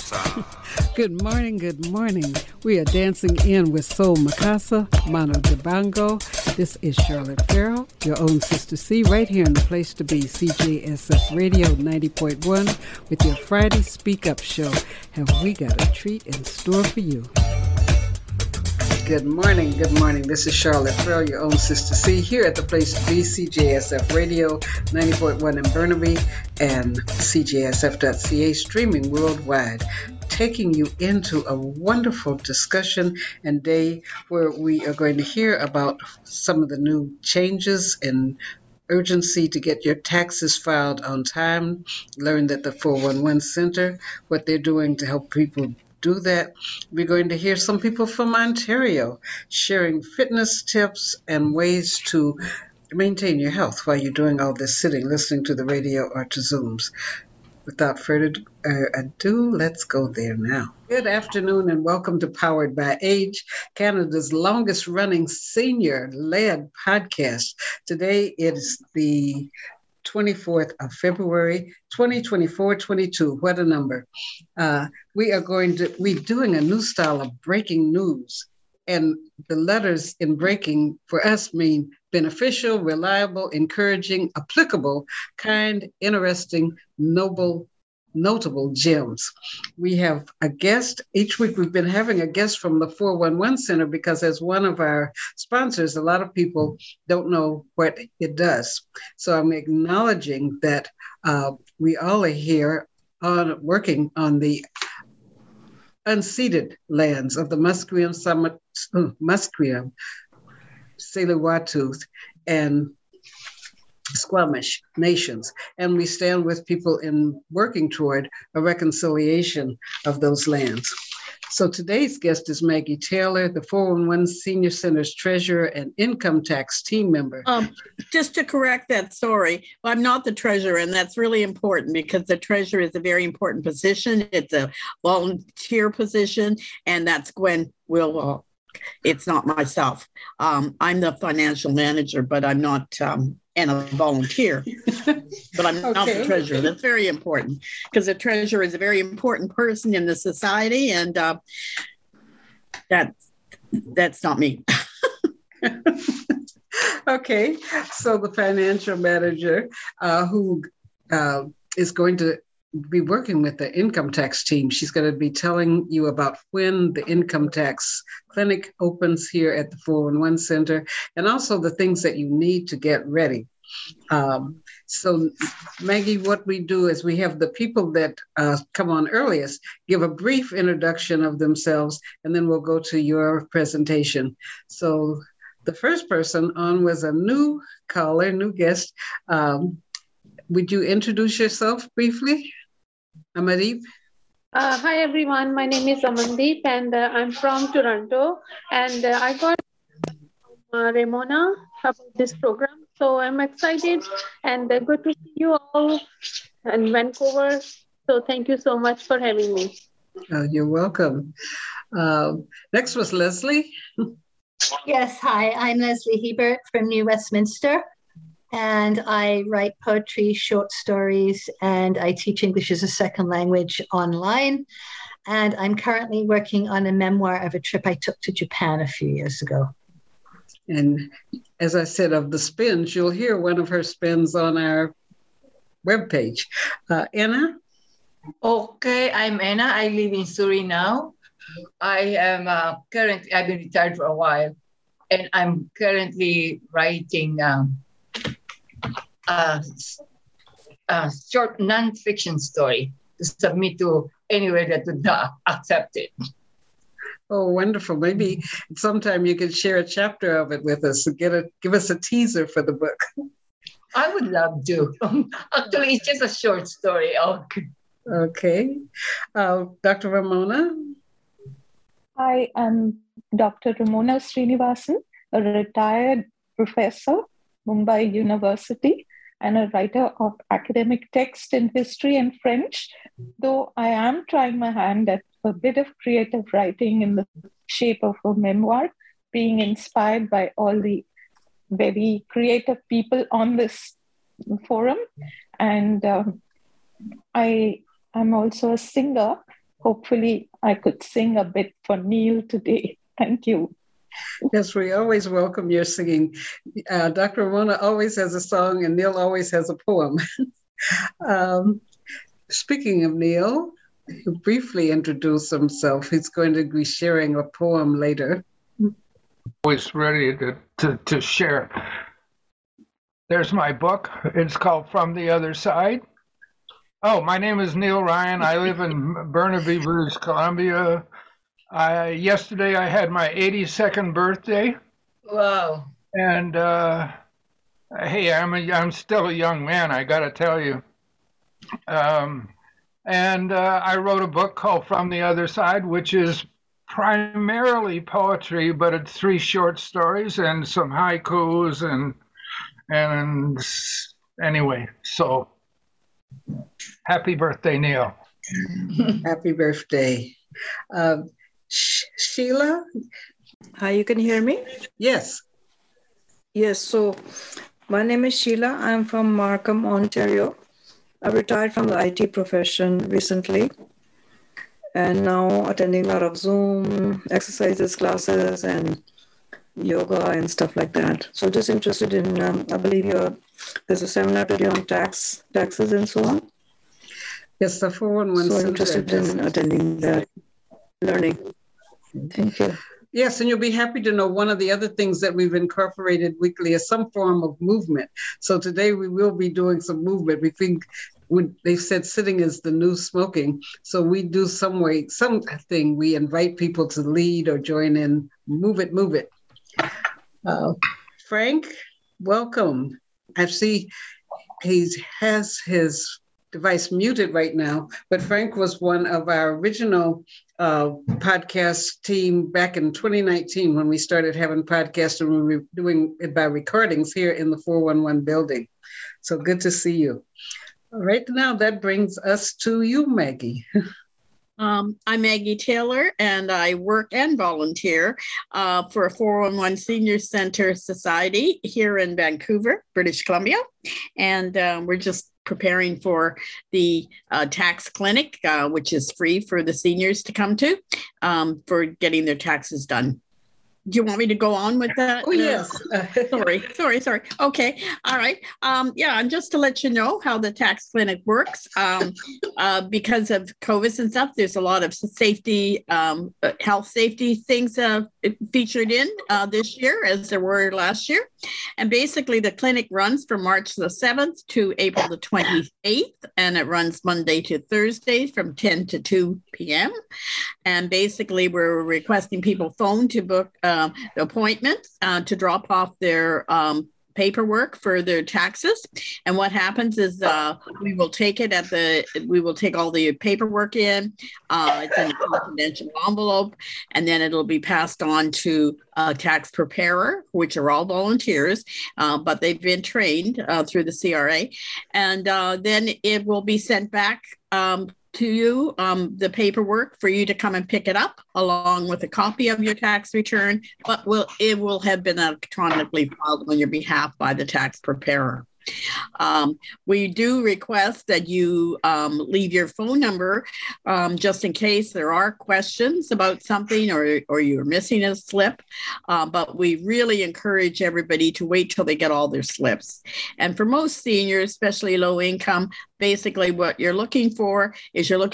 Good morning, good morning. We are dancing in with Soul Mikasa, Mano Dibango. This is Charlotte Farrell, your own Sister C, right here in the place to be, CJSF Radio 90.1, with your Friday Speak Up show. Have we got a treat in store for you? Good morning, good morning. This is Charlotte Farrell, your own Sister C, here at the place to be, CJSF Radio 90.1 in Burnaby and CJSF.ca, streaming worldwide, taking you into a wonderful discussion and day where we are going to hear about some of the new changes and urgency to get your taxes filed on time. Learn that the 411 Center, what they're doing to help people do that. We're going to hear some people from Ontario sharing fitness tips and ways to maintain your health while you're doing all this sitting, listening to the radio or to Zooms. Without further ado, let's go there now. Good afternoon and welcome to Powered by Age, Canada's longest running senior-led podcast. Today is the 24th of February, 2024-22. What a number. We're doing a new style of breaking news. And the letters in breaking for us mean beneficial, reliable, encouraging, applicable, kind, interesting, noble, notable gems. We have a guest. Each week we've been having a guest from the 411 Center because as one of our sponsors, a lot of people don't know what it does. So I'm acknowledging that we all are here working on the unceded lands of the Musqueam, Tsleil-Waututh, and Squamish nations. And we stand with people in working toward a reconciliation of those lands. So today's guest is Maggie Taylor, the 411 Senior Center's treasurer and income tax team member. Just to correct that story, I'm not the treasurer, and that's really important because the treasurer is a very important position. It's a volunteer position, and that's Gwen Will. It's not myself. I'm the financial manager, but I'm not and a volunteer, but I'm not the treasurer. That's very important because the treasurer is a very important person in the society, and that's not me. Okay, so the financial manager who is going to be working with the income tax team. She's going to be telling you about when the income tax clinic opens here at the 411 Center and also the things that you need to get ready. So Maggie, what we do is we have the people that come on earliest give a brief introduction of themselves, and then we'll go to your presentation. So the first person on was a new caller, new guest. Would you introduce yourself briefly? Amandeep? Hi, everyone. My name is Amandeep, and I'm from Toronto. And I got Ramona about this program. So I'm excited and good to see you all in Vancouver. So thank you so much for having me. You're welcome. Next was Leslie. Yes, hi. I'm Leslie Hebert from New Westminster. And I write poetry, short stories, and I teach English as a second language online. And I'm currently working on a memoir of a trip I took to Japan a few years ago. And as I said, of the spins, you'll hear one of her spins on our webpage. Anna? Okay, I'm Anna. I live in Surrey now. I am currently, I've been retired for a while, and I'm currently writing short non-fiction story to submit to anywhere that would accept it. Oh, wonderful. Maybe sometime you could share a chapter of it with us and give us a teaser for the book. I would love to. Actually, it's just a short story. Okay. Dr. Ramona? I am Dr. Ramona Srinivasan, a retired professor, Mumbai University, and a writer of academic text in history and French, though I am trying my hand at a bit of creative writing in the shape of a memoir, being inspired by all the very creative people on this forum. And I am also a singer, hopefully I could sing a bit for Neil today. Thank you. Yes, we always welcome your singing. Dr. Ramona always has a song and Neil always has a poem. Speaking of Neil, he'll briefly introduce himself. He's going to be sharing a poem later. Always ready to share. There's my book. It's called From the Other Side. Oh, my name is Neil Ryan. I live in Burnaby, British Columbia. Yesterday I had my 82nd birthday. Wow. And hey, I'm still a young man, I got to tell you. And I wrote a book called From the Other Side, which is primarily poetry, but it's 3 short stories and some haikus and anyway, so happy birthday, Neil. Happy birthday. Sheila? Hi, you can hear me? Yes. Yes, so my name is Sheila. I'm from Markham, Ontario. I retired from the IT profession recently and now attending a lot of Zoom exercises, classes, and yoga and stuff like that. So just interested in, I believe there's a seminar today on taxes and so on. Yes, the 411 So I'm interested in attending that, learning. Thank you. Yes, and you'll be happy to know one of the other things that we've incorporated weekly is some form of movement. So today we will be doing some movement. We think they said sitting is the new smoking. So we do something. We invite people to lead or join in. Move it. Frank, welcome. I see he has his device muted right now, but Frank was one of our original podcast team back in 2019 when we started having podcasts, and we were doing it by recordings here in the 411 building. So good to see you. All right, now that brings us to you, Maggie. I'm Maggie Taylor, and I work and volunteer for a 411 Senior Center Society here in Vancouver, British Columbia. And we're just preparing for the tax clinic, which is free for the seniors to come to for getting their taxes done. Do you want me to go on with that? Oh, yes. Sorry. Okay. All right. And just to let you know how the tax clinic works, because of COVID and stuff, there's a lot of safety, health safety things featured in this year as there were last year. And basically the clinic runs from March the 7th to April the 28th, and it runs Monday to Thursday from 10 to 2 p.m. And basically we're requesting people phone to book the appointments to drop off their paperwork for their taxes. And what happens is we will take all the paperwork in. It's in a confidential envelope, and then it'll be passed on to a tax preparer, which are all volunteers, but they've been trained through the CRA. And then it will be sent back to you, the paperwork for you to come and pick it up along with a copy of your tax return, but it will have been electronically filed on your behalf by the tax preparer. We do request that you leave your phone number just in case there are questions about something or you're missing a slip. But we really encourage everybody to wait till they get all their slips. And for most seniors, especially low income, basically what you're looking for is your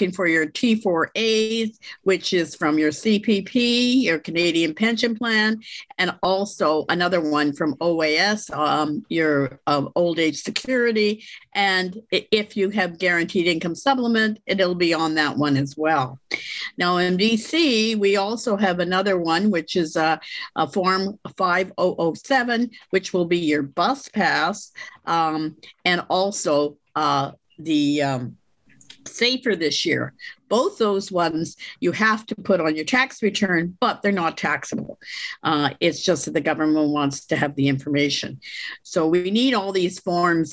T4As, which is from your CPP, your Canadian Pension Plan, and also another one from OAS, your Old Age Security. And if you have Guaranteed Income Supplement, it'll be on that one as well. Now in BC, we also have another one, which is a Form 5007, which will be your bus pass, and also the Safer this year. Both those ones you have to put on your tax return, but they're not taxable. It's just that the government wants to have the information. So we need all these forms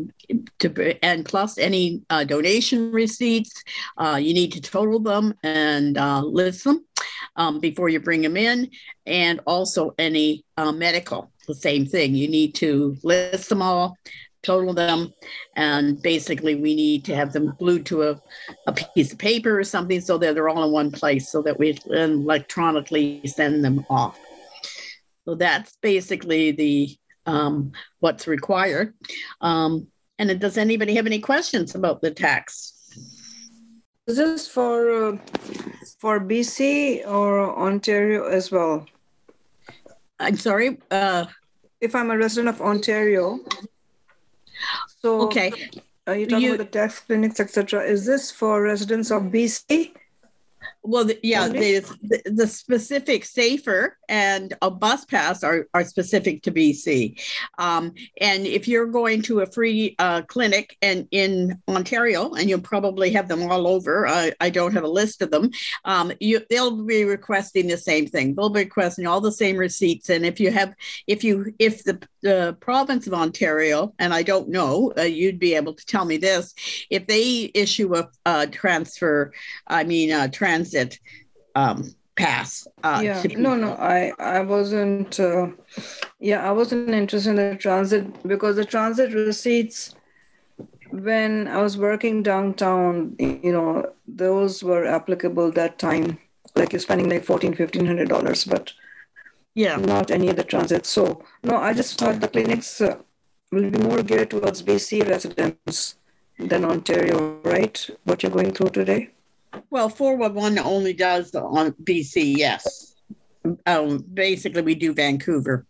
and plus any donation receipts. You need to total them and list them before you bring them in, and also any medical. The same thing. You need to list them all, total them, and basically we need to have them glued to a piece of paper or something so that they're all in one place so that we electronically send them off. So that's basically the what's required. And does anybody have any questions about the tax? Is this for BC or Ontario as well? I'm sorry? If I'm a resident of Ontario, so okay. You're talking about the tax clinics, etc. Is this for residents of BC? Well, the specific SAFER and a bus pass are specific to BC. And if you're going to a free clinic and in Ontario, and you'll probably have them all over, I don't have a list of them, they'll be requesting the same thing. They'll be requesting all the same receipts. And if the province of Ontario, and I don't know, you'd be able to tell me this, if they issue a transit pass. I wasn't. I wasn't interested in the transit because the transit receipts, when I was working downtown, those were applicable that time. Like you're spending like $1,400-$1,500, but not any of the transit. So no, I just thought the clinics will be more geared towards BC residents than Ontario, right? What you're going through today. Well, 411 only does on BC, yes. Basically, we do Vancouver.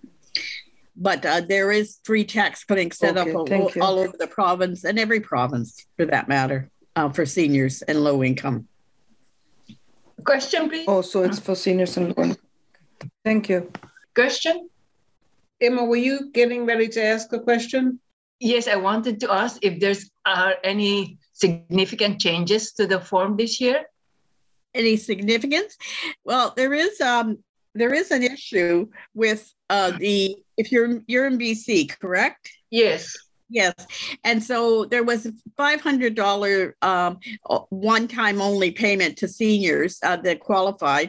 But there is free tax clinics set up all over the province, and every province, for that matter, for seniors and low income. Question, please. Oh, so it's for seniors and low income. Thank you. Question? Emma, were you getting ready to ask a question? Yes, I wanted to ask if there's any significant changes to the form this year. Any significance? Well, there is an issue with if you're in BC, correct? Yes. Yes. And so there was a $500 one-time only payment to seniors that qualified,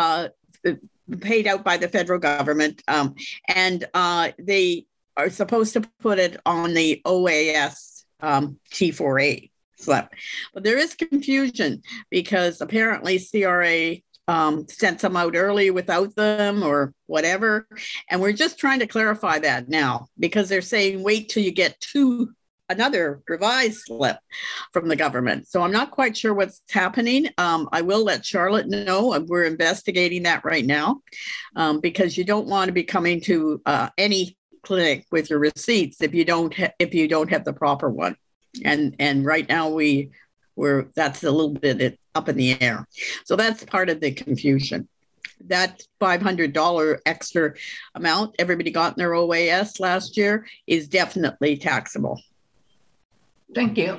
paid out by the federal government. And they are supposed to put it on the OAS T4A slip. But there is confusion because apparently CRA sent some out early without them or whatever. And we're just trying to clarify that now because they're saying, wait till you get another revised slip from the government. So I'm not quite sure what's happening. I will let Charlotte know. We're investigating that right now because you don't want to be coming to any clinic with your receipts if you don't have the proper one. And right now that's a little bit up in the air. So that's part of the confusion. That $500 extra amount everybody got in their OAS last year is definitely taxable. Thank you.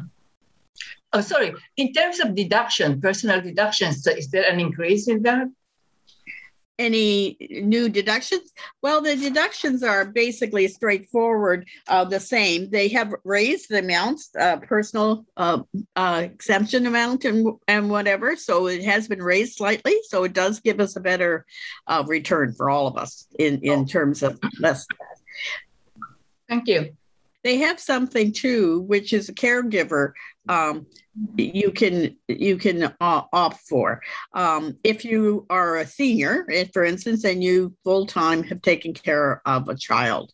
Oh, sorry. In terms of deduction, personal deductions, is there an increase in that? Any new deductions? Well, the deductions are basically straightforward, the same. They have raised the amounts, personal exemption amount and whatever. So it has been raised slightly. So it does give us a better return for all of us in terms of less. Thank you. They have something too, which is a caregiver. You can opt for. If you are a senior, for instance, and you full-time have taken care of a child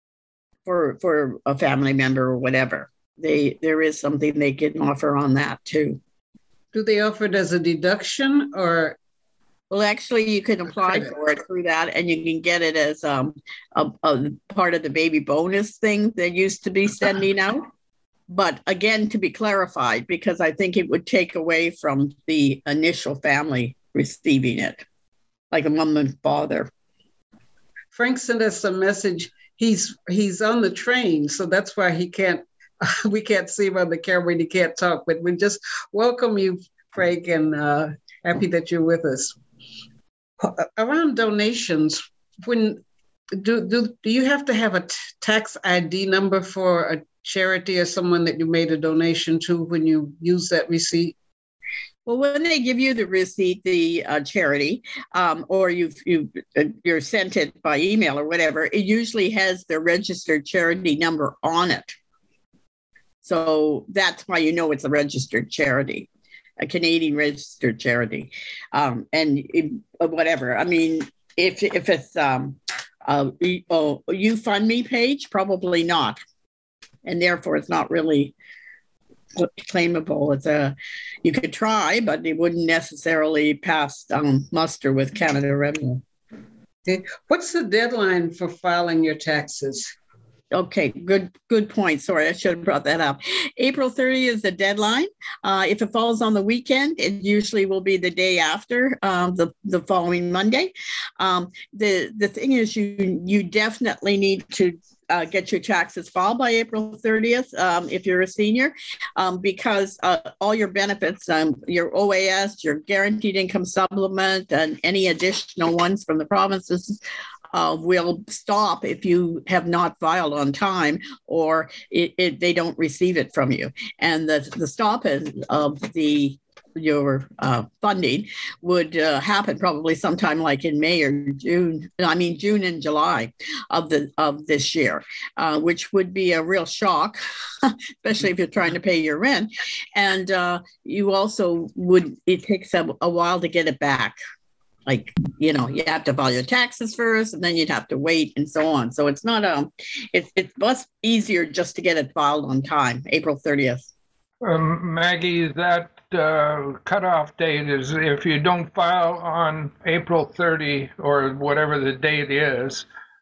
for a family member or whatever, there is something they can offer on that too. Do they offer it as a deduction or? Well, actually, you can apply for it through that, and you can get it as a part of the baby bonus thing they used to be sending out. But again, to be clarified, because I think it would take away from the initial family receiving it, like a mom and father. Frank sent us a message. He's on the train, so that's why we can't see him on the camera and he can't talk. But we just welcome you, Frank, and happy that you're with us. Around donations, when do you have to have a tax ID number for a charity or someone that you made a donation to when you use that receipt? Well, when they give you the receipt, the charity, or you're sent it by email or whatever, it usually has the registered charity number on it. So that's why you know it's a registered charity, a Canadian registered charity, whatever. I mean, if it's a YouFundMe page, probably not, and therefore it's not really claimable. You could try, but it wouldn't necessarily pass muster with Canada Revenue. Okay. What's the deadline for filing your taxes? Okay, good point. Sorry, I should have brought that up. April 30 is the deadline. If it falls on the weekend, it usually will be the day after the following Monday. The thing is, you definitely need to get your taxes filed by April 30th if you're a senior, because all your benefits, your OAS, your guaranteed income supplement, and any additional ones from the provinces will stop if you have not filed on time, or they don't receive it from you. And the stop of your funding would happen probably sometime like in May or June. June and July of this year, which would be a real shock, especially if you're trying to pay your rent. And you also it takes a while to get it back. Like, you have to file your taxes first, and then you'd have to wait and so on. So it's not it's much easier just to get it filed on time, April 30th. Maggie, that cutoff date is if you don't file on April 30 or whatever the date is,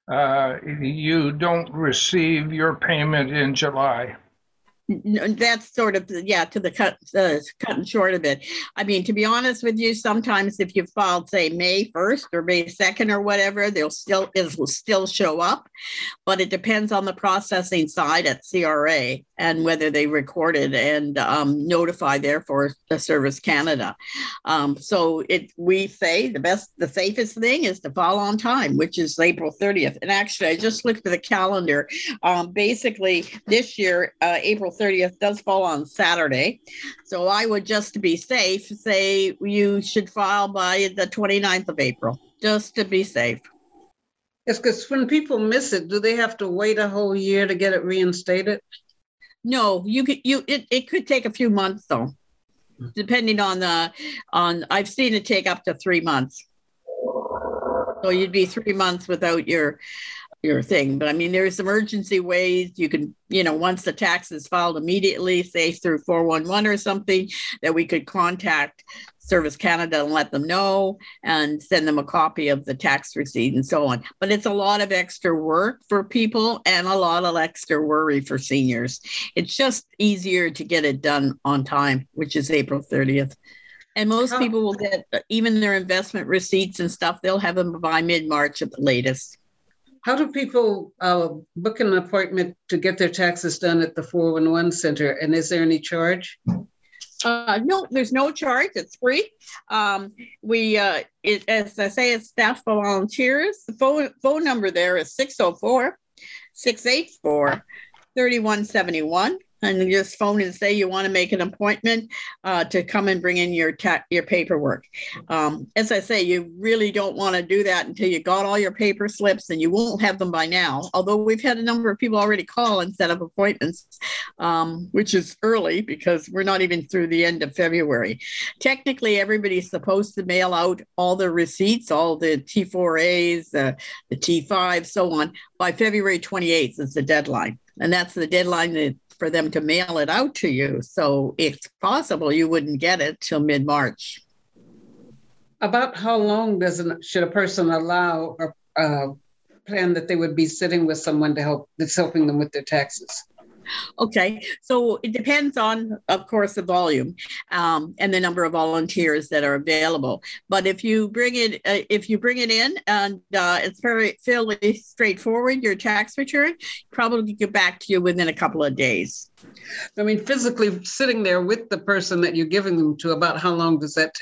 you don't receive your payment in July. That's sort of, to the cut and short of it. I mean, to be honest with you, sometimes if you filed, say, May 1st or May 2nd or whatever, it will still show up, but it depends on the processing side at CRA and whether they record it and notify, therefore, the Service Canada. So we say the safest thing is to file on time, which is April 30th. And actually, I just looked at the calendar. Basically, this year, April 30th does fall on Saturday. So I would, just to be safe, say you should file by the 29th of April, just to be safe. Yes, because when people miss it, do they have to wait a whole year to get it reinstated? No, it could take a few months though, depending on I've seen it take up to 3 months. So you'd be 3 months without your thing. But I mean, there's emergency ways you can, once the tax is filed immediately, say through 411 or something, that we could contact Service Canada and let them know and send them a copy of the tax receipt and so on. But it's a lot of extra work for people and a lot of extra worry for seniors. It's just easier to get it done on time, which is April 30th. And most people will get even their investment receipts and stuff, they'll have them by mid-March at the latest. How do people book an appointment to get their taxes done at the 411 Center? And is there any charge? No, there's no charge. It's free. As I say, it's staff for volunteers. The phone number there is 604-684-3171. And you just phone and say you want to make an appointment to come and bring in your paperwork. As I say, you really don't want to do that until you got all your paper slips, and you won't have them by now. Although we've had a number of people already call and set up appointments, which is early because we're not even through the end of February. Technically, everybody's supposed to mail out all the receipts, all the T4As, the T5, so on, by February 28th is the deadline. And that's the deadline for them to mail it out to you. So it's possible you wouldn't get it till mid-March. About how long should a person allow or plan that they would be sitting with someone that's helping them with their taxes? Okay, so it depends on, of course, the volume and the number of volunteers that are available. But if you bring it in and it's fairly straightforward, your tax return probably get back to you within a couple of days. I mean, physically sitting there with the person that you're giving them to, about how long does that take?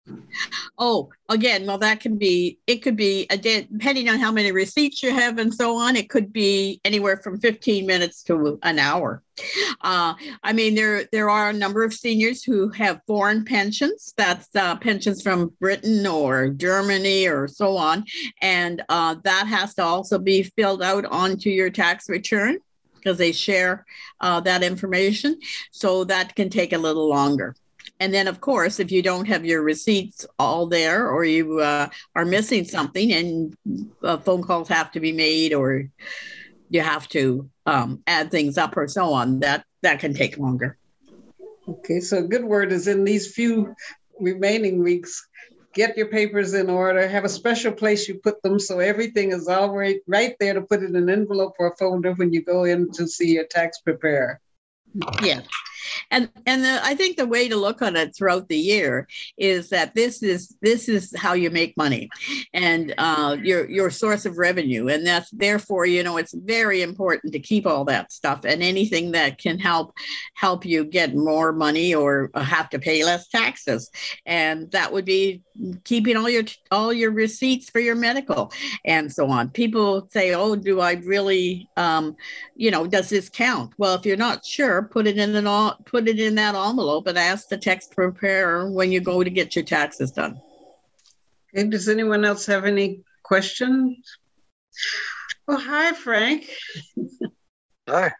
Oh, again, well, it could be depending on how many receipts you have and so on, it could be anywhere from 15 minutes to an hour. I mean, there are a number of seniors who have foreign pensions. That's pensions from Britain or Germany or so on. And that has to also be filled out onto your tax return because they share that information. So that can take a little longer. And then, of course, if you don't have your receipts all there or you are missing something and phone calls have to be made or you have to add things up or so on, that can take longer. Okay, so a good word is in these few remaining weeks, get your papers in order, have a special place you put them so everything is already right there to put in an envelope or a folder when you go in to see your tax preparer. Yeah. And I think the way to look on it throughout the year is that this is how you make money and your source of revenue. And that's therefore, it's very important to keep all that stuff and anything that can help you get more money or have to pay less taxes. And that would be keeping all your receipts for your medical and so on. People say, oh, do I really, does this count? Well, if you're not sure, put it in that envelope and ask the tax preparer when you go to get your taxes done. Okay, does anyone else have any questions? Oh, hi, Frank. Hi.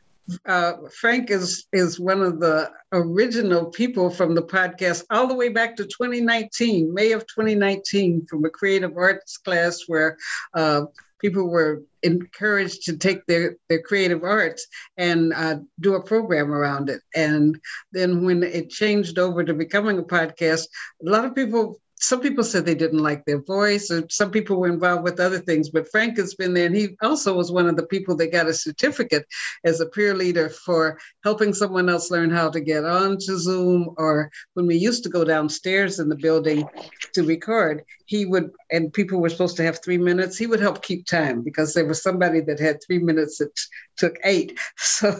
Frank is one of the original people from the podcast all the way back to 2019, May of 2019, from a creative arts class where people were encouraged to take their creative arts and do a program around it. And then when it changed over to becoming a podcast, some people said they didn't like their voice, or some people were involved with other things, but Frank has been there. And he also was one of the people that got a certificate as a peer leader for helping someone else learn how to get onto Zoom, or when we used to go downstairs in the building to record, and people were supposed to have 3 minutes, he would help keep time because there was somebody that had 3 minutes that took 8. So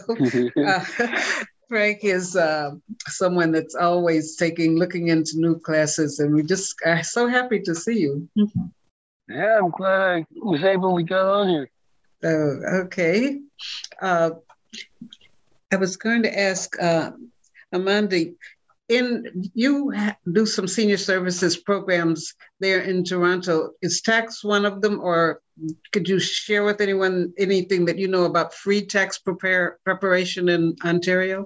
Frank is someone that's always looking into new classes, and we just are so happy to see you. Yeah, I'm glad I was able to get on here. Okay. I was going to ask Amanda, you do some senior services programs there in Toronto. Is tax one of them, or could you share with anyone anything that you know about free tax preparation in Ontario?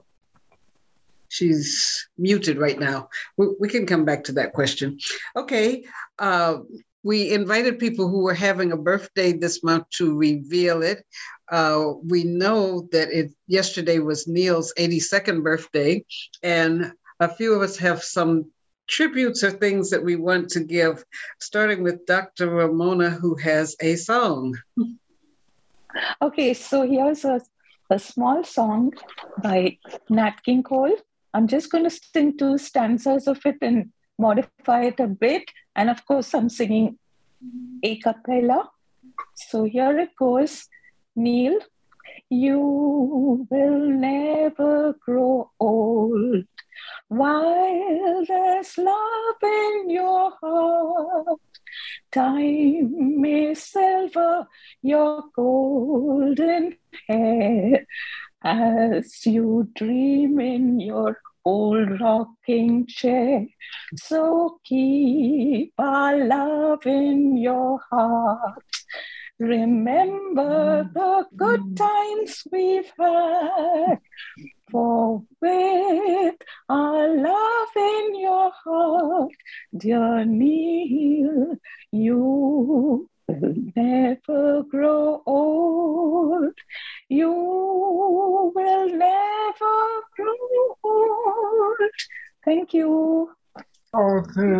She's muted right now. We can come back to that question. Okay. We invited people who were having a birthday this month to reveal it. We know that yesterday was Neil's 82nd birthday, and a few of us have some tributes or things that we want to give, starting with Dr. Ramona, who has a song. Okay, so here's a small song by Nat King Cole. I'm just going to sing 2 stanzas of it and modify it a bit. And of course, I'm singing a cappella. So here it goes. Neil, you will never grow old while there's love in your heart. Time may silver your golden hair as you dream in your old rocking chair. So keep our love in your heart. Remember the good times we've had, for with our love in your heart, dear Neil, you will never grow old. You will never grow old. Thank you. Oh,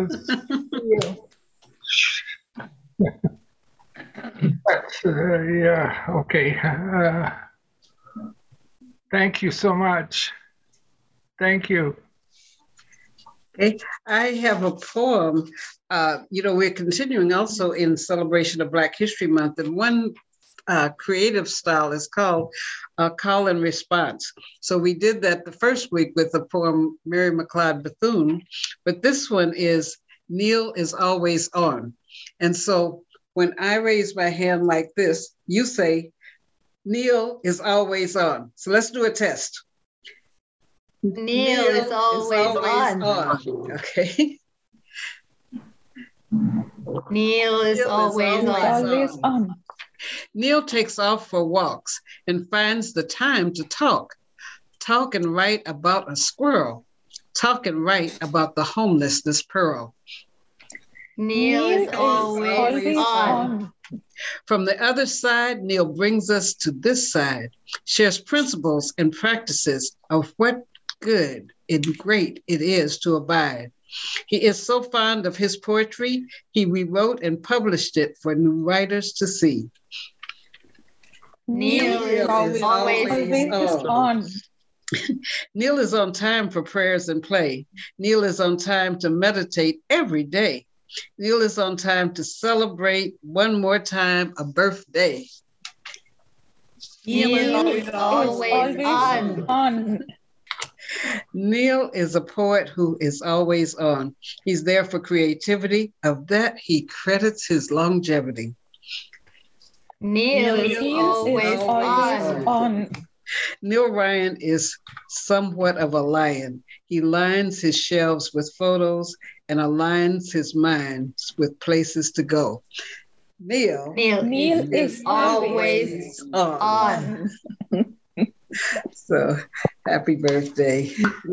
yeah, okay. Thank you so much. Thank you. Okay, I have a poem. We're continuing also in celebration of Black History Month, and one creative style is called call and response. So we did that the first week with the poem Mary McLeod Bethune, but this one is Neil is always on. And so when I raise my hand like this, you say, Neil is always on. So let's do a test. Neil is always on. Okay. Neil is always on. Neil takes off for walks and finds the time to talk and write about a squirrel, talk and write about the homelessness pearl. Neil is always on. From the other side, Neil brings us to this side, shares principles and practices of what good and great it is to abide. He is so fond of his poetry, he rewrote and published it for new writers to see. Neil is always on. Neil is on time for prayers and play. Neil is on time to meditate every day. Neil is on time to celebrate one more time a birthday. Neil is always on. Neil is a poet who is always on. He's there for creativity. Of that, he credits his longevity. Neil is always on. Neil Ryan is somewhat of a lion. He lines his shelves with photos and aligns his mind with places to go. Neil is always on. So happy birthday.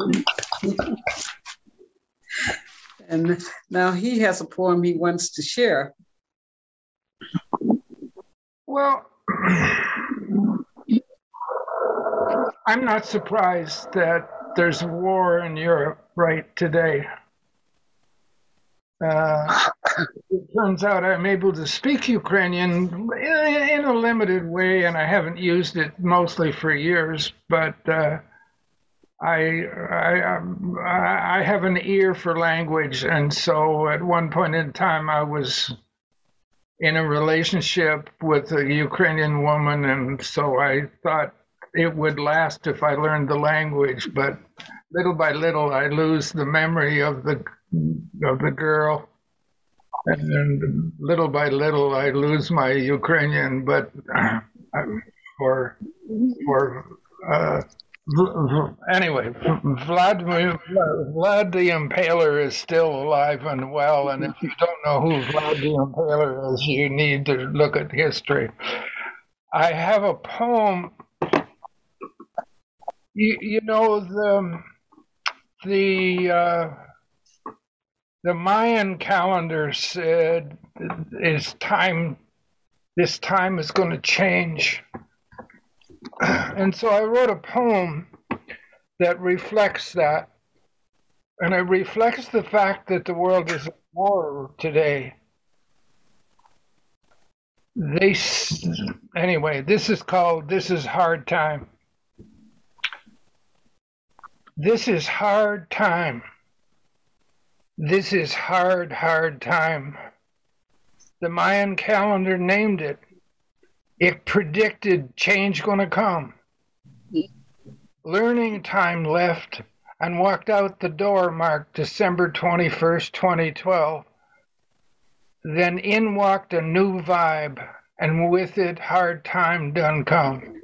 And now he has a poem he wants to share. Well, I'm not surprised that there's a war in Europe right today. It turns out I'm able to speak Ukrainian in a limited way, and I haven't used it mostly for years, but I have an ear for language, and so at one point in time I was in a relationship with a Ukrainian woman, and so I thought it would last if I learned the language, but little by little I lose the memory of the girl, and then little by little I lose my Ukrainian. But anyway, Vlad the Impaler is still alive and well, and if you don't know who Vlad the Impaler is, you need to look at history. I have a poem. You know, the Mayan calendar said this time is going to change. And so I wrote a poem that reflects that. And it reflects the fact that the world is at war today. Anyway, this is called This is Hard Time. This is hard time. This is hard time. The Mayan calendar named it. It predicted change gonna come. Learning time left and walked out the door marked December 21st, 2012. Then in walked a new vibe, and with it hard time done come.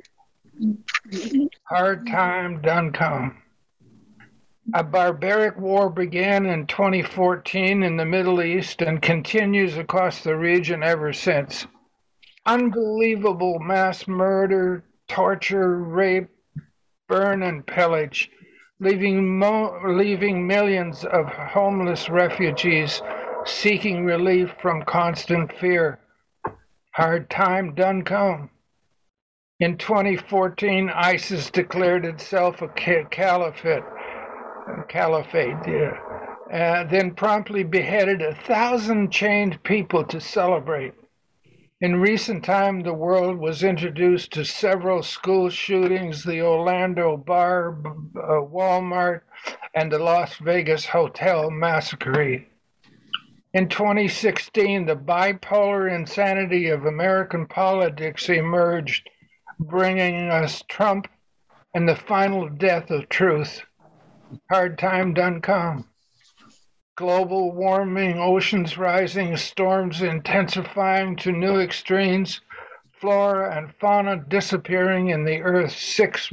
Hard time done come. A barbaric war began in 2014 in the Middle East and continues across the region ever since. Unbelievable mass murder, torture, rape, burn, and pillage, leaving millions of homeless refugees seeking relief from constant fear. Hard time done come. In 2014, ISIS declared itself a caliphate, then promptly beheaded 1,000 chained people to celebrate. In recent time, the world was introduced to several school shootings, the Orlando bar, Walmart, and the Las Vegas hotel massacre. In 2016, the bipolar insanity of American politics emerged, bringing us Trump and the final death of truth. Hard time done come. Global warming, oceans rising, storms intensifying to new extremes, flora and fauna disappearing in the Earth's sixth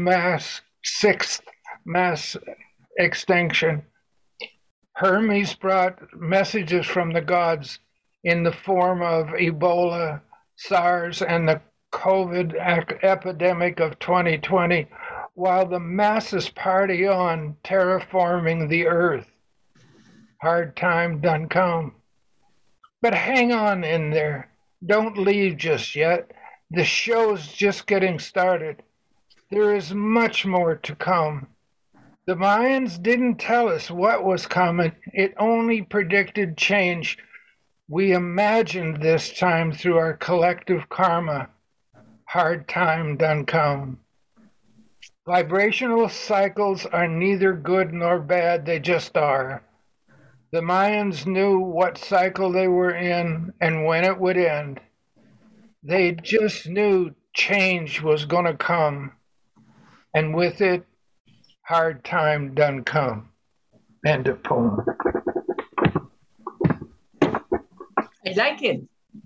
mass extinction. Hermes brought messages from the gods in the form of Ebola, SARS, and the COVID epidemic of 2020, while the masses party on terraforming the Earth. Hard time done come. But hang on in there. Don't leave just yet. The show's just getting started. There is much more to come. The Mayans didn't tell us what was coming. It only predicted change. We imagined this time through our collective karma. Hard time done come. Vibrational cycles are neither good nor bad, they just are. The Mayans knew what cycle they were in and when it would end. They just knew change was going to come, and with it, hard time done come. End of poem. I like it.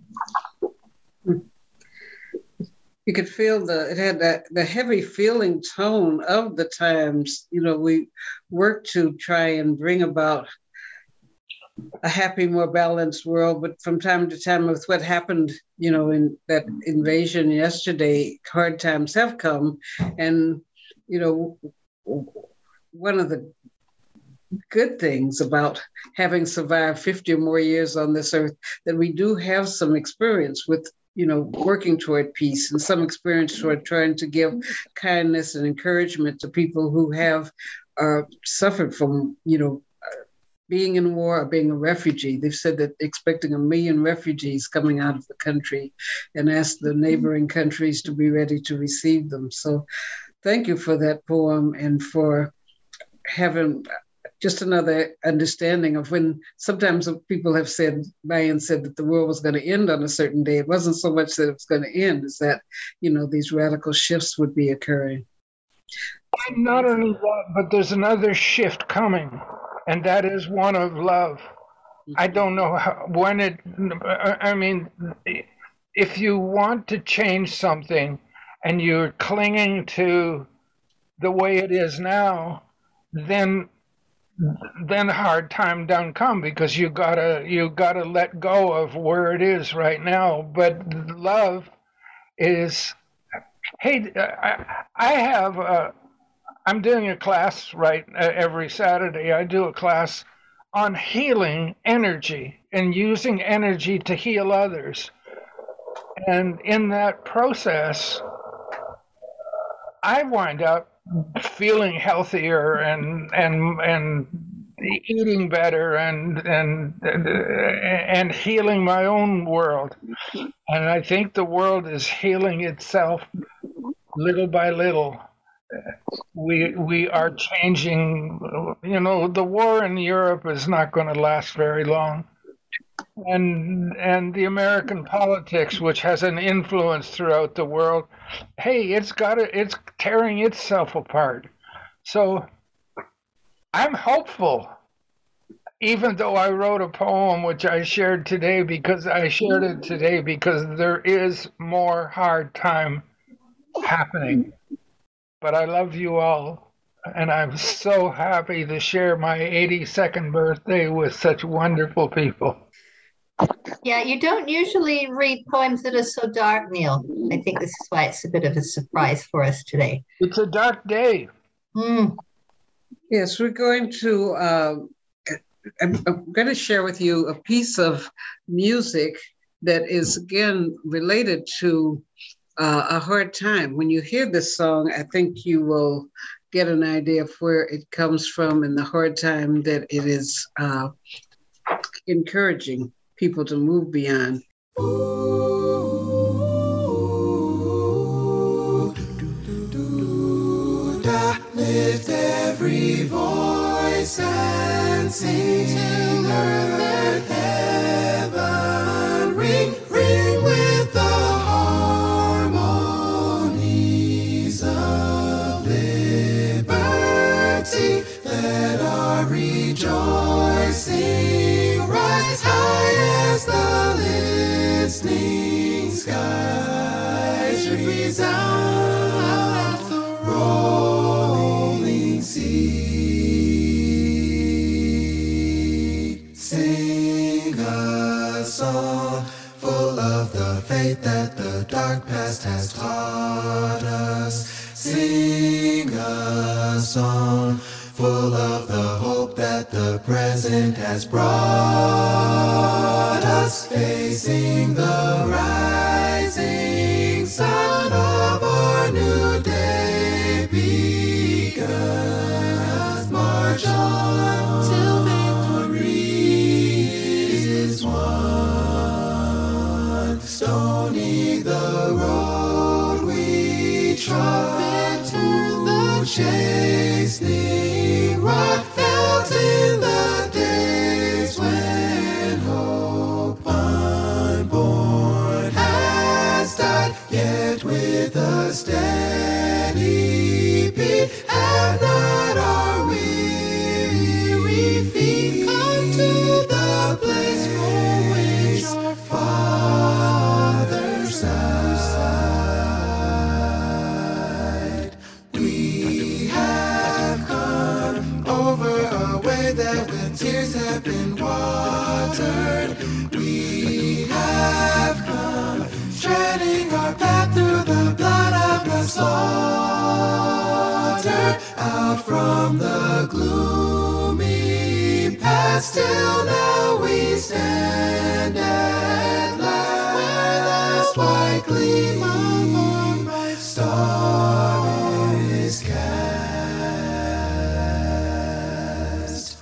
You could feel it had the heavy feeling tone of the times. You know, we worked to try and bring about a happy, more balanced world, but from time to time with what happened, you know, in that invasion yesterday, hard times have come. And, you know, one of the good things about having survived 50 or more years on this earth, that we do have some experience with, you know, working toward peace and some experience toward trying to give kindness and encouragement to people who have suffered from, you know, being in war or being a refugee. They've said that expecting 1 million refugees coming out of the country and asked the neighboring countries to be ready to receive them. So thank you for that poem and for having just another understanding of when sometimes people have said, Mayans said that the world was going to end on a certain day. It wasn't so much that it was going to end, as that, you know, these radical shifts would be occurring. Not only that, but there's another shift coming. And that is one of love. I don't know if you want to change something and you're clinging to the way it is now, then hard time done come, because you gotta let go of where it is right now. But love is, hey, I'm doing a class every Saturday. I do a class on healing energy and using energy to heal others. And in that process, I wind up feeling healthier and eating better and healing my own world. And I think the world is healing itself little by little. We are changing. You know, the war in Europe is not going to last very long, and the American politics, which has an influence throughout the world, hey, it's tearing itself apart. So I'm hopeful, even though I wrote a poem which I shared today because there is more hard time happening. But I love you all, and I'm so happy to share my 82nd birthday with such wonderful people. Yeah, you don't usually read poems that are so dark, Neil. I think this is why it's a bit of a surprise for us today. It's a dark day. Yes, we're going to, I'm going to share with you a piece of music that is, again, related to a hard time. When you hear this song, I think you will get an idea of where it comes from and the hard time that it is encouraging people to move beyond. Lift every voice and sing, earth, heaven, ring, ring with the harmonies of liberty. Let our rejoicing a song full of the faith that the dark past has taught us. Sing a song full of the hope that the present has brought us. Facing the rising sun of our new day begun. March on till victory is won. Stony the road we trod to the chastening rod, felt in the days when hope unborn has died, yet with a steady beat have not our weary feet come to the place for which our fathers died. We have come over a way that with tears have been watered. We have come treading our path through the blood of the slaughter, out from the gloomy past till now we stand at last, where the white gleam of our bright star is cast.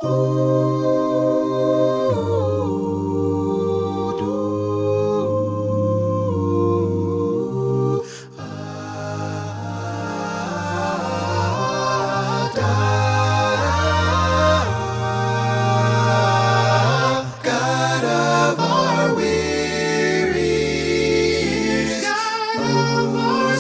God of our weary years, God of our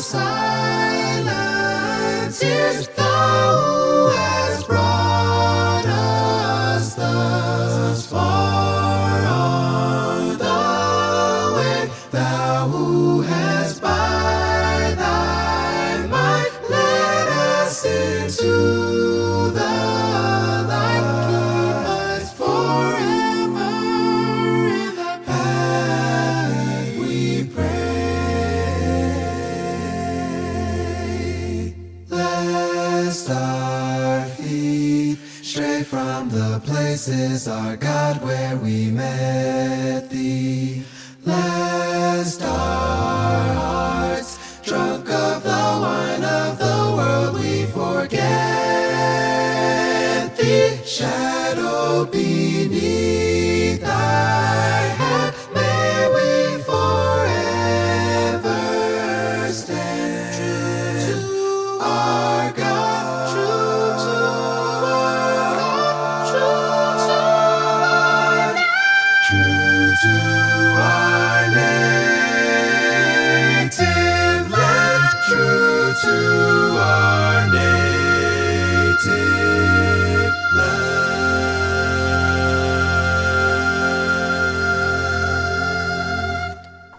silent tears, thou who hast brought us thus far on the way, thou who hast by thy might led us into the light, keep us forever in the path we pray. Lest our feet stray from the places, our God, where we met thee. Lest our hearts, drunk of the wine of the world, we forget thee. Shadowed beneath thy hand, may we forever stand. True to our God, true to our God, true to our native land, true to our native land.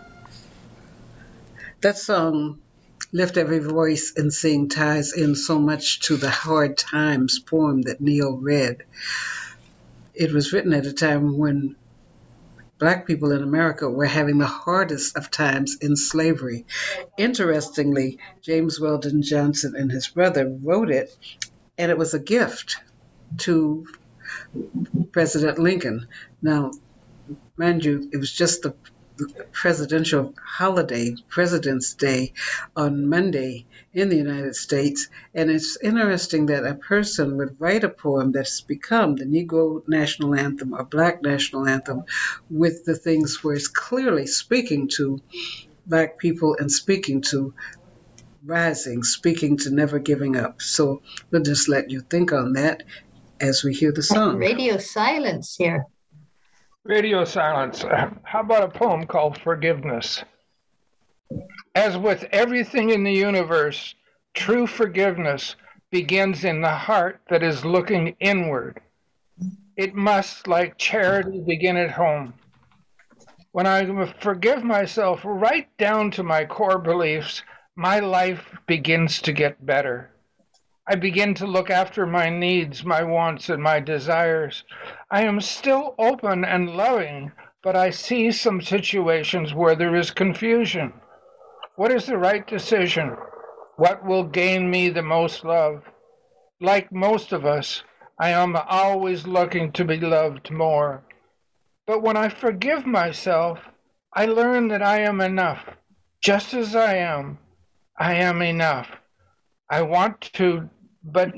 That song, Lift Every Voice and Sing, ties in so much to the Hard Times poem that Neil read. It was written at a time when Black people in America were having the hardest of times in slavery. Interestingly, James Weldon Johnson and his brother wrote it, and it was a gift to President Lincoln. Now, mind you, it was just the presidential holiday, President's Day, on Monday in the United States. And it's interesting that a person would write a poem that's become the Negro national anthem or Black national anthem with the things where it's clearly speaking to Black people and speaking to rising, speaking to never giving up. So we'll just let you think on that as we hear the song. Radio silence here. Radio silence. How about a poem called Forgiveness? As with everything in the universe, true forgiveness begins in the heart that is looking inward. It must, like charity, begin at home. When I forgive myself right down to my core beliefs, my life begins to get better. I begin to look after my needs, my wants, and my desires. I am still open and loving, but I see some situations where there is confusion. What is the right decision? What will gain me the most love? Like most of us, I am always looking to be loved more. But when I forgive myself, I learn that I am enough. Just as I am enough. I want to, but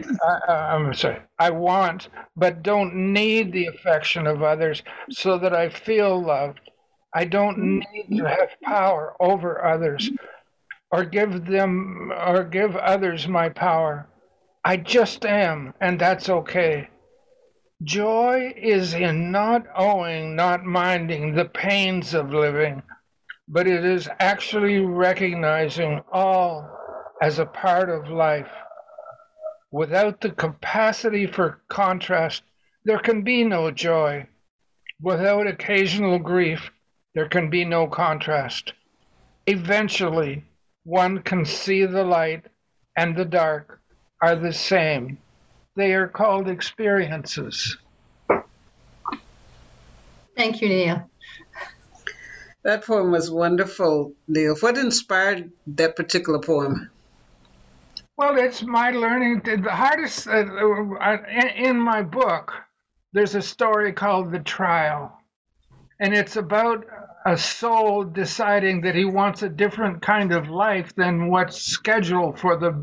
I want, but don't need the affection of others so that I feel loved. I don't need to have power over others or give others my power. I just am, and that's okay. Joy is in not owing, not minding the pains of living, but it is actually recognizing all as a part of life. Without the capacity for contrast, there can be no joy. Without occasional grief, there can be no contrast. Eventually, one can see the light and the dark are the same. They are called experiences. Thank you, Neil. That poem was wonderful, Neil. What inspired that particular poem? Well, it's my learning. The hardest, in my book, there's a story called The Trial. And it's about a soul deciding that he wants a different kind of life than what's scheduled for the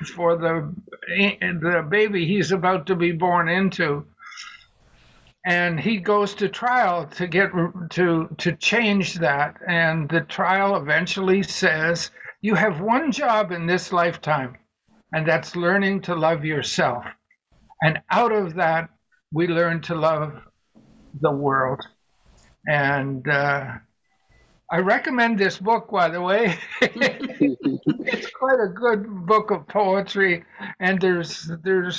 baby he's about to be born into. And he goes to trial to get to change that. And the trial eventually says, you have one job in this lifetime, and that's learning to love yourself. And out of that, we learn to love the world. And I recommend this book, by the way. It's quite a good book of poetry, and there's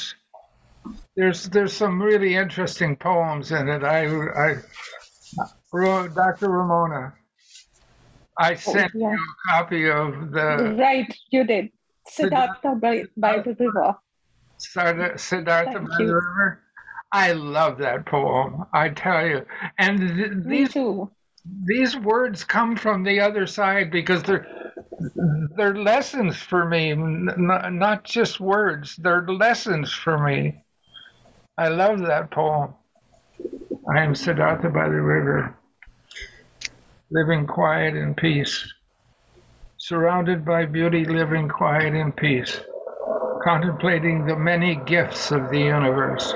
some really interesting poems in it. I wrote, Dr. Ramona, I sent you a copy of the... Right, you did. Siddhartha by the River. Siddhartha by the River. I love that poem, I tell you. And these words come from the other side because they're lessons for me, not just words. They're lessons for me. I love that poem. I am Siddhartha by the river, living quiet in peace, surrounded by beauty, living quiet in peace, contemplating the many gifts of the universe.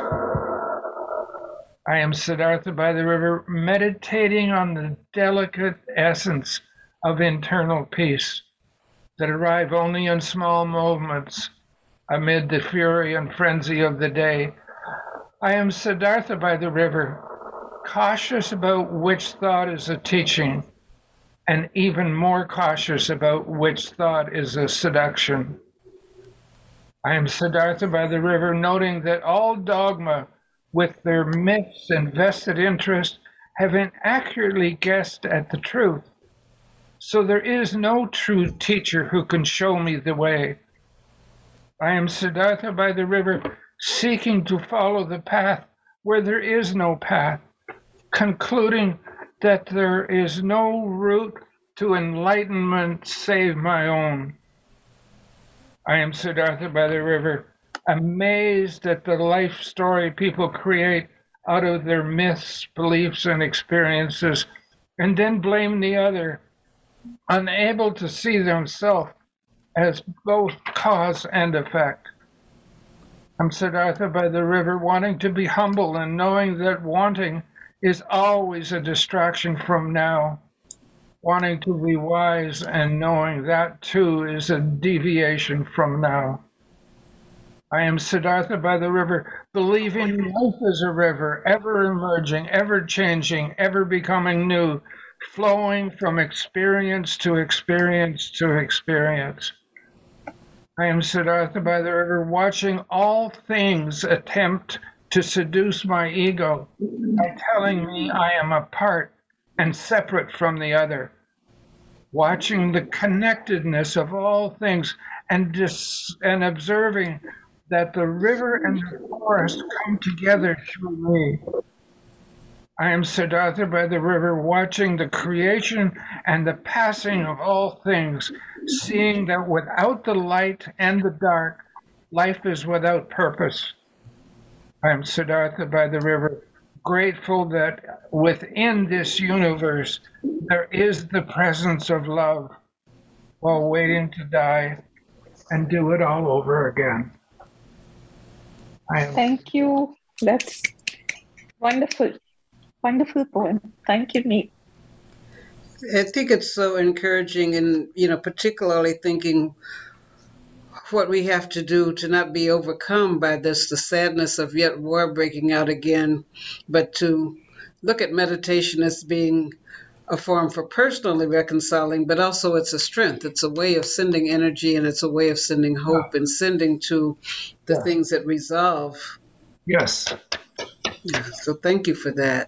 I am Siddhartha by the river, meditating on the delicate essence of internal peace that arrive only in small moments amid the fury and frenzy of the day. I am Siddhartha by the river, cautious about which thought is a teaching, and even more cautious about which thought is a seduction. I am Siddhartha by the river, noting that all dogma, with their myths and vested interest, have inaccurately guessed at the truth. So there is no true teacher who can show me the way. I am Siddhartha by the river, seeking to follow the path where there is no path, concluding that there is no route to enlightenment save my own. I am Siddhartha by the river, amazed at the life story people create out of their myths, beliefs, and experiences, and then blame the other, unable to see themselves as both cause and effect. I'm Siddhartha by the river, wanting to be humble and knowing that wanting is always a distraction from now, wanting to be wise and knowing that too is a deviation from now. I am Siddhartha by the river, believing life is a river, ever emerging, ever changing, ever becoming new, flowing from experience to experience to experience. I am Siddhartha by the river, watching all things attempt to seduce my ego by telling me I am apart and separate from the other, watching the connectedness of all things and observing that the river and the forest come together through me. I am Siddhartha by the river, watching the creation and the passing of all things, seeing that without the light and the dark, life is without purpose. I am Siddhartha by the river, grateful that within this universe there is the presence of love, while waiting to die and do it all over again. Thank you. That's wonderful. Wonderful poem. Thank you, Neil. I think it's so encouraging, and particularly thinking what we have to do to not be overcome by this, the sadness of yet war breaking out again, but to look at meditation as being a form for personally reconciling, but also it's a strength. It's a way of sending energy, and it's a way of sending hope and sending to the things that resolve. Yes. Yeah, so thank you for that.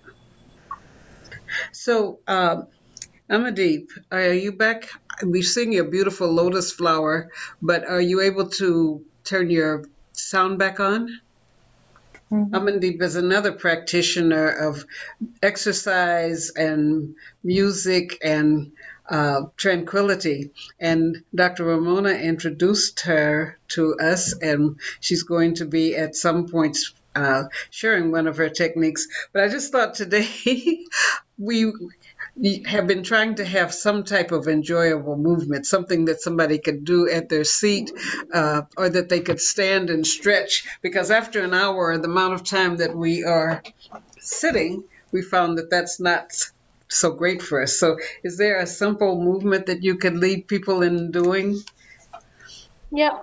So, Amandeep, are you back? We've seen your beautiful lotus flower, but are you able to turn your sound back on? Mm-hmm. Amandeep is another practitioner of exercise and music and tranquility. And Dr. Ramona introduced her to us, and she's going to be at some points sharing one of her techniques. But I just thought today we have been trying to have some type of enjoyable movement, something that somebody could do at their seat or that they could stand and stretch, because after an hour, the amount of time that we are sitting, we found that that's not so great for us. So is there a simple movement that you could lead people in doing? Yeah.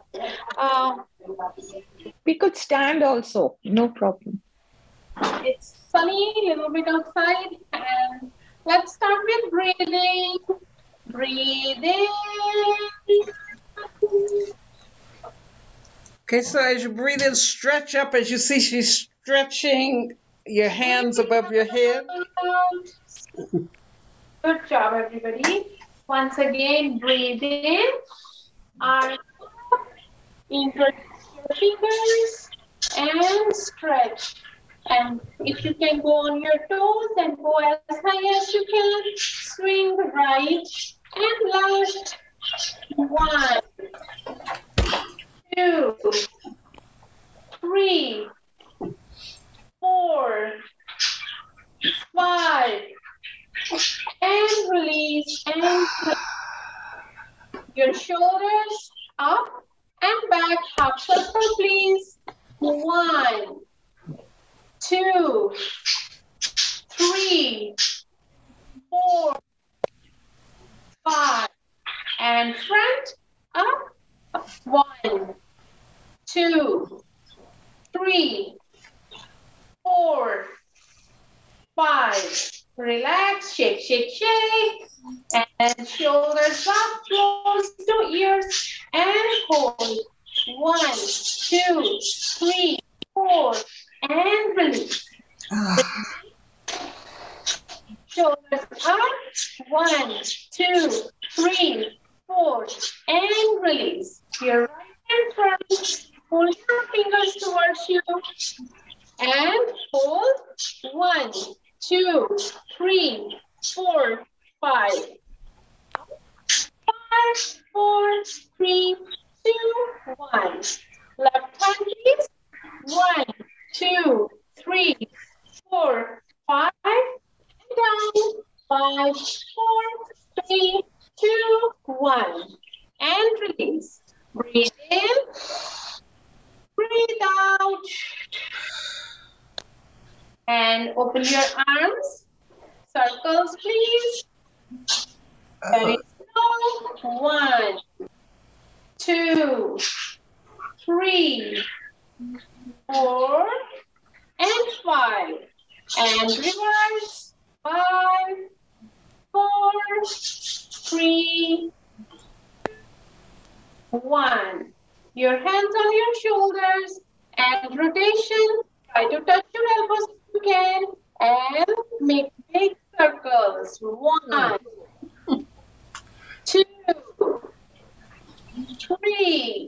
We could stand also, no problem. It's sunny, a little bit outside, and let's start with breathing. Breathe in. Okay, so as you breathe in, stretch up. As you see, she's stretching your hands above your head. Good job, everybody. Once again, breathe in. Arms up. Introduce your fingers and stretch. And if you can go on your toes and go as high as you can, swing right and left. 1, 2, 3, 4, 5, and release. And your shoulders up and back. Half circle, please. 1, 2, 3, 4, 5, and front up. 1, 2, 3, 4, 5. Relax, shake, shake, shake. And shoulders up, close to ears, and hold. 1, 2, 3, 4, and release. Shoulders up. 1, 2, 3, 4, and release. Your right hand front. Pull your fingers towards you. And hold. 1, 2, 3, 4, 5. 5, 4, 3, 2, 1. Left hand, please. 1, 2, 3, 4, 5. And down. 5, 4, 3, 2, 1. And release. Breathe in. Breathe out. And open your arms. Circles, please. Very slow. 1, 2, 3, 4, and 5. And reverse. 5, 4, 3, 1. Your hands on your shoulders and rotation. Try to touch your elbows if you can. And make big circles. 1, 2, 3,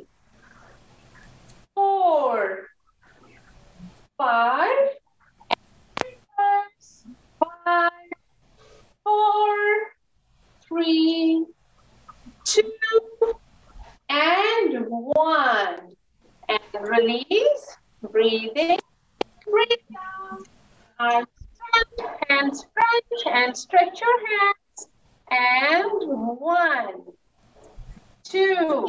Breathe in, breathe out. Arms stretch and stretch your hands. And 1, 2,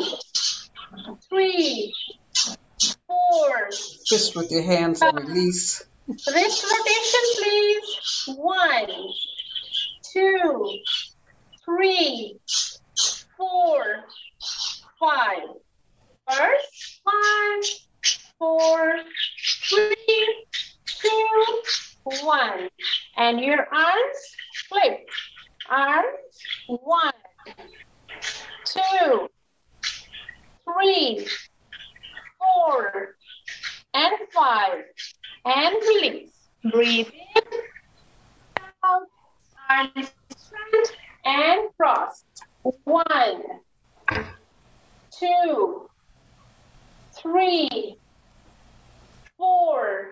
3, 4. Twist with your hands and release. Wrist rotation, please. 1, 2, 3, 4, 5. First, 5, 4, 3, 2, 1. And your arms flip. Arms, 1, 2, 3, 4, and 5. And release. Breathe in, out, arms straight and cross. 1, 2, 3, 4,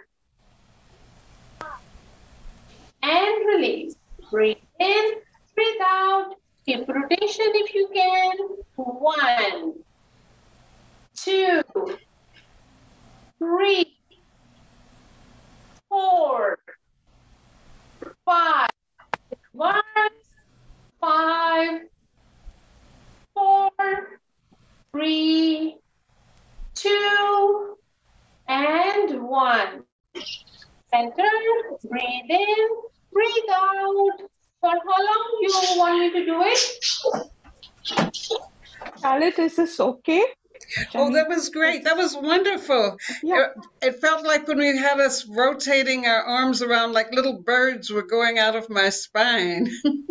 and release. Breathe in, breathe out. Hip rotation if you can. 1, 2, 3, 4, 5. 1, 5, 4, 3, 2, and 1. Center, breathe in, breathe out. For how long you want me to do it? Charlotte, is this okay? Oh, that was great. That was wonderful. Yeah. It felt like when we had us rotating our arms around like little birds were going out of my spine.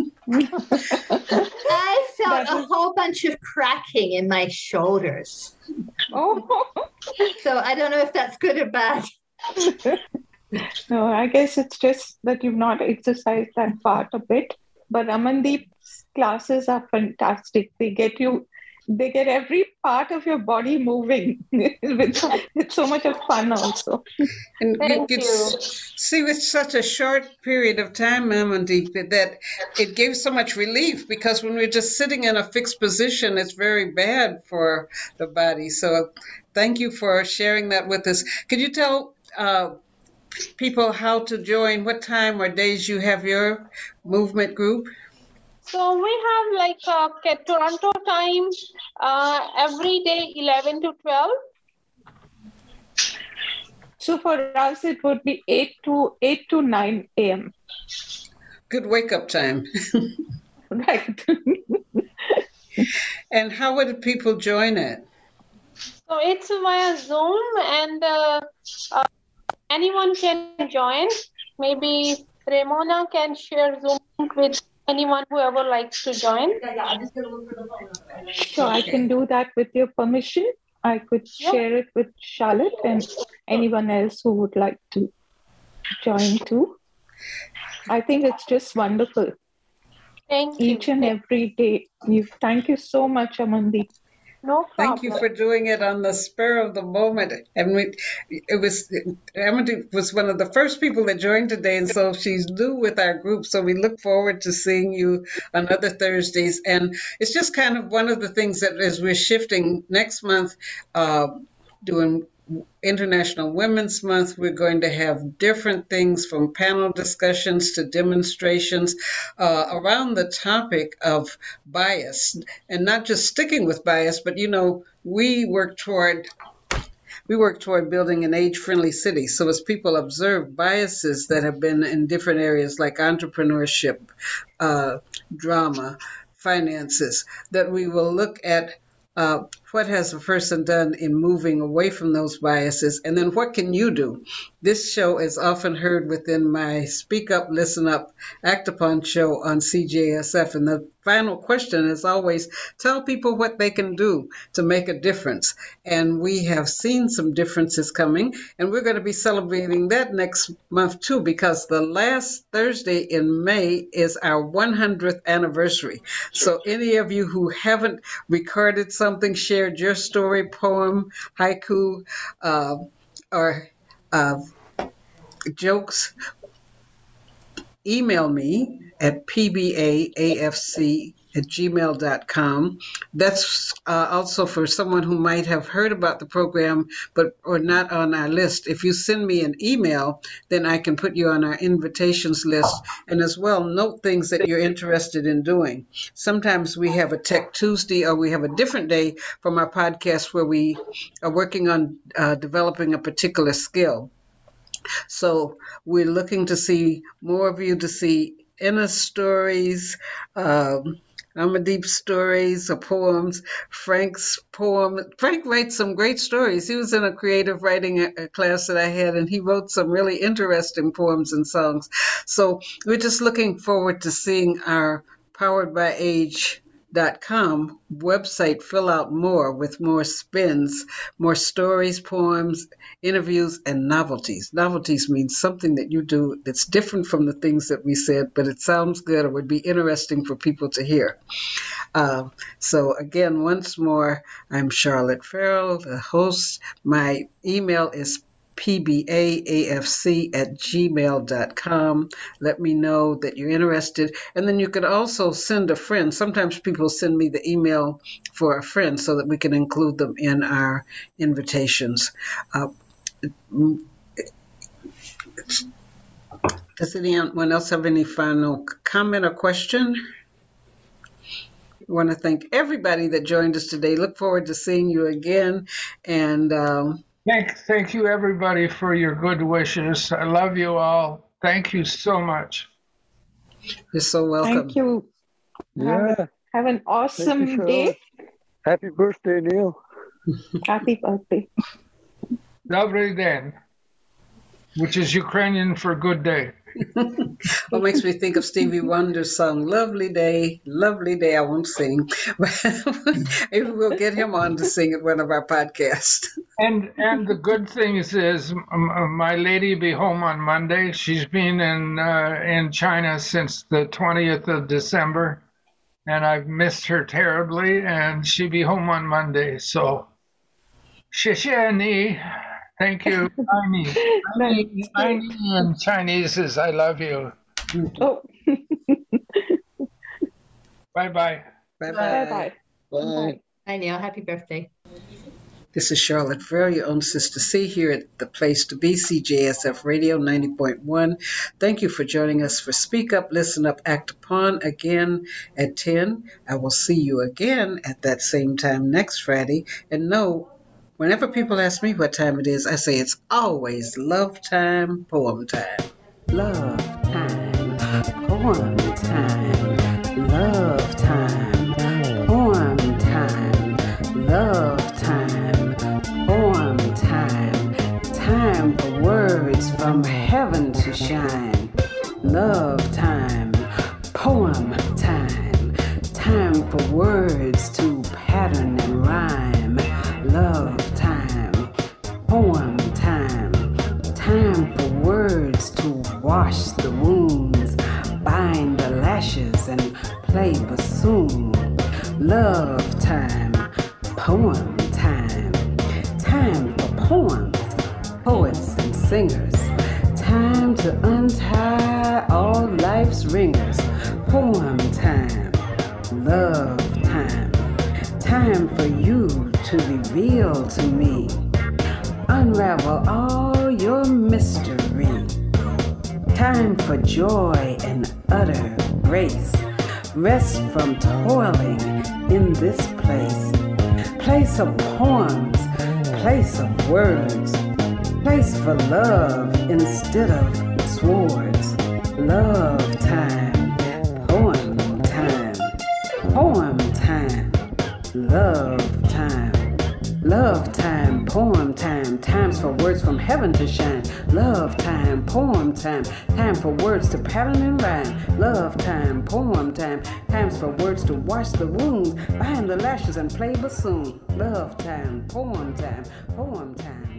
I felt a whole bunch of cracking in my shoulders. Oh. So I don't know if that's good or bad. No, I guess it's just that you've not exercised that part a bit. But Amandeep's classes are fantastic. They get every part of your body moving. It's so much of fun also. And Thank you could you. see with such a short period of time, Amandeep, that it gave so much relief, because when we're just sitting in a fixed position, it's very bad for the body. So thank you for sharing that with us. Could you tell people how to join, what time or days you have your movement group? So we have like Toronto time every day 11 to 12. So for us, it would be 8 to 9 a.m. Good wake-up time. Right. And how would people join it? So it's via Zoom, and anyone can join. Maybe Ramona can share Zoom with anyone, whoever likes to join. So I can do that with your permission. I could share it with Charlotte and anyone else who would like to join too. I think it's just wonderful. Thank you. Each and every day. Thank you so much, Amandeep. No problem. Thank you for doing it on the spur of the moment. And Amandeep was one of the first people that joined today, and so she's new with our group. So we look forward to seeing you on other Thursdays. And it's just kind of one of the things that as we're shifting next month, doing International Women's Month, we're going to have different things from panel discussions to demonstrations around the topic of bias, and not just sticking with bias, but we work toward building an age-friendly city. So as people observe biases that have been in different areas like entrepreneurship, drama, finances, that we will look at what has a person done in moving away from those biases, and then what can you do? This show is often heard within my Speak Up, Listen Up, Act Upon show on CJSF, and the final question is always tell people what they can do to make a difference. And we have seen some differences coming, and we're going to be celebrating that next month too, because the last Thursday in May is our 100th anniversary. So any of you who haven't recorded something, shared your story, poem, haiku, or jokes, email me at pbaafc gmail.com. That's also for someone who might have heard about the program or not on our list. If you send me an email, then I can put you on our invitations list, and as well note things that you're interested in doing. Sometimes we have a Tech Tuesday, or we have a different day from our podcast where we are working on developing a particular skill. So we're looking to see more of you, to see inner stories, Amaddeep stories or poems, Frank's poem. Frank writes some great stories. He was in a creative writing class that I had, and he wrote some really interesting poems and songs. So we're just looking forward to seeing our poweredbyage.com website fill out more with more spins, more stories, poems, interviews, and novelties. Novelties means something that you do that's different from the things that we said, but it sounds good or would be interesting for people to hear. So again, once more, I'm Charlotte Farrell, the host. My email is pbaafc@gmail.com. Let me know that you're interested. And then you could also send a friend. Sometimes people send me the email for a friend so that we can include them in our invitations. Does anyone else have any final comment or question? I want to thank everybody that joined us today. Look forward to seeing you again. And Thank you, everybody, for your good wishes. I love you all. Thank you so much. You're so welcome. Thank you. Yeah. Have an awesome day. Happy birthday, Neil. Happy birthday. Dobry den, which is Ukrainian for good day. What makes me think of Stevie Wonder's song, Lovely Day, Lovely Day. I won't sing, but maybe we'll get him on to sing at one of our podcasts. And the good thing is my lady be home on Monday. She's been in China since the 20th of December, and I've missed her terribly, and she'll be home on Monday. So, 谢谢你. Thank you. I in Chinese is I love you. Oh. Bye-bye. Bye-bye. Bye. Hi, Neil. Happy birthday. This is Charlotte Farrell, your own Sister C, here at the place to be, CJSF Radio 90.1. Thank you for joining us for Speak Up, Listen Up, Act Upon again at 10. I will see you again at that same time next Friday. And know, whenever people ask me what time it is, I say it's always love time, poem time. Love time, poem time, love time, poem time, love time, poem time, time for words from heaven to shine. Love time, poem time, time for words to pattern and rhyme. Love time, poem time, time for words to wash the wounds, bind the lashes and play bassoon. Love time, poem time, time for poems, poets and singers, time to untie all life's ringers. Poem time, love time, time for you to reveal to me, unravel all your mystery. Time for joy and utter grace. Rest from toiling in this place. Place of poems, place of words. Place for love instead of swords. Love time, poem time, poem time, love time. Love time, poem time, times for words from heaven to shine. Love time, poem time, time for words to pattern and rhyme. Love time, poem time, times for words to wash the wounds, bind the lashes and play bassoon. Love time, poem time, poem time.